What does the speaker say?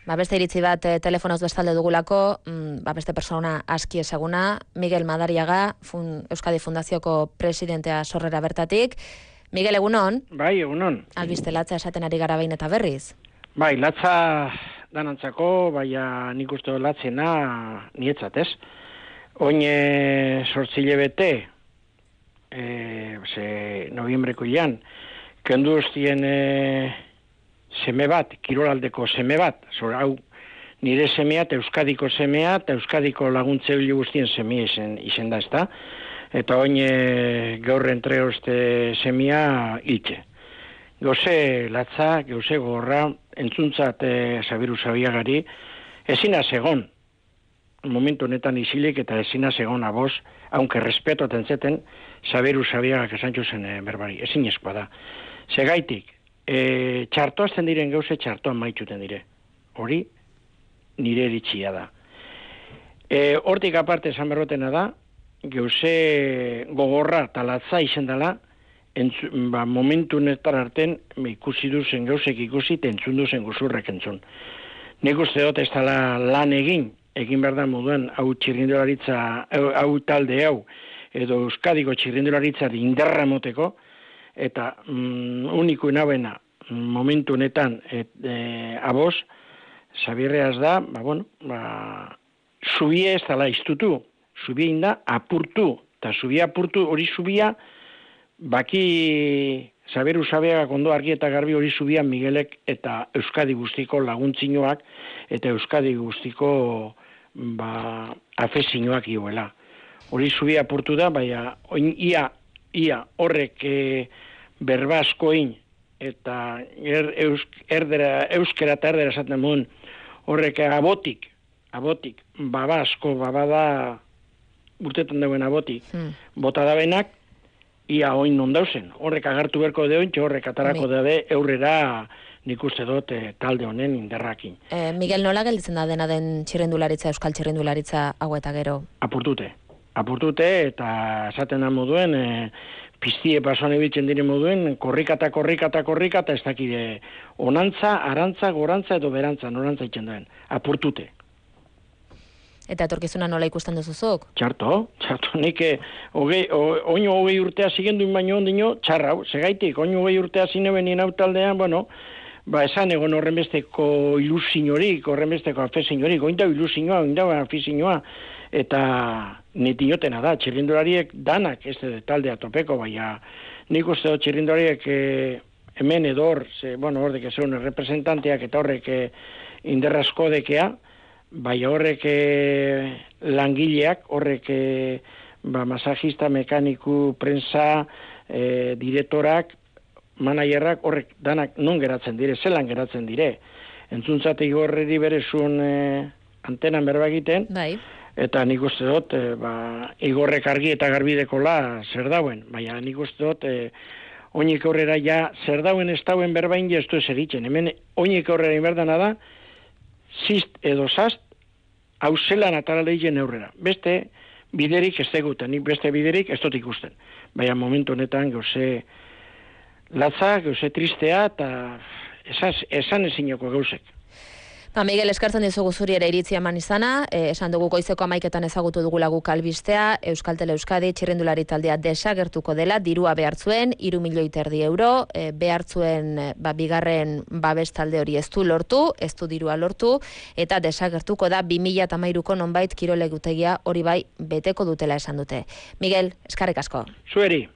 Beste iritzi bat telefonoz bestalde dugulako, beste persona aski ezaguna, Miguel Madariaga, Euskadi Fundazioko presidentea Sorrera bertatik. Miguel, egunon? Bai, egunon. Albiste latza esaten ari gara behin eta berriz? Bai, latza danantzako, baina nik uste latzena nietzat, ez? Oin sortzile bete, noviembreko ian, kendu ustien seme bat, kirolaldeko seme bat, hau nire semea eta Euskadiko semea eta Euskadiko laguntzeile guztien semea izen da, ezta? Eta oin gaur entreoste semea hiltxe. Gauze latza, gauze gorra, entzuntzat Sabiru Sabiagari, ezina segon, momentu honetan isilik eta ezina segon aboz, aunque respeto atentzeten, Sabiru Sabiagak esan zen berbari, ezin eskoa da. Segaitik, txartoazten diren gauze txartoan maitxuten dire. Hori nire eritxia da. Hortik aparte esan berrotena da, gauze gogorra talatza izen dela, momentu netar arten ikusi duzen gauzek ikusi, entzun duzen guzurrek entzun. Nik uste dut ez dela lan egin behar da moduan, hau txirrindularitza, hau talde hau, edo Euskadiko txirrindularitza indarra moteko, eta uniko inabena momentu honetan aboz, Sabirreaz da, zubia ez dela iztutu, zubia inda apurtu, eta zubia apurtu, hori zubia, baki Sabiru Sabiagak ondo argi eta garbi hori zubia Miguelek eta Euskadi guztiko laguntzinoak, eta Euskadi guztiko afezinoak ioela. Hori zubia apurtu da, baina ia horrek berba askoin, eta euskera eta erdera esaten muen, horrek abotik, baba asko, baba da, urtetan dauen abotik, bota da benak, ia oin non dauzen. Horrek agartu berko de oin, horrek atarako de eurrera nik uste dut talde honen inderrakin. Miguel, nola gelditzen da dena den txirrindularitza, euskal txirrindularitza hau eta gero? Apurtute eta esaten da moduen, piztie pasoan ebitzen dire moduen, korrikata, ez dakide, onantza, arantza, gorantza edo berantza, norantza itzen duen. Apurtute. Eta etorkizuna nola ikusten duzuzuk? Txarto, nik oino hogei urtea zigenduin baino ondino, txarrau, segaitik, oino hogei urtea zineben nien autaldean, esan egon horrenbesteko ilusinorik, horrenbesteko afezinorik, oindau ilusinoa, oindau afezinoa, eta netinotena da, txirrindulariek danak, ez da taldea topeko, baina nik uste dut txirrindulariek hemen edo hor, hordek ezeun representanteak eta horrek inderrazko dekea, bai horrek langileak, horrek masajista, mekaniku, prensa, direktorak, managerrak, horrek danak non geratzen dire, zelan geratzen dire. Entzuntzate igorreri berezun antenan berba egiten, eta nik uste dut, igorrek argi eta garbidekola zer dauen, baina nik uste dut, oinik aurrera ja zer dauen ez dauen berbain jestu ez eritzen. Hemen oinik aurrera inberdana da, zist edo zast, hau zelan atara lehien aurrera. Beste biderik ez deguten, nik beste biderik ez dut ikusten. Baina momentu honetan gauze latza, gauze tristea, eta esan ezinoko gauzek. Miguel, eskartzen dizugu zuri ere iritzi eman izana, esan dugu goizeko 11etan ezagutu dugula guk albistea, Euskaltel Euskadi txirrindulari taldea desagertuko dela, dirua behartzuen, 3,5 milioi euro, behartzuen bigarren babes talde hori ez du dirua lortu, eta desagertuko da 2013ko nonbait kirolegutegia hori bai beteko dutela esan dute. Miguel, eskarrik asko. Zueri.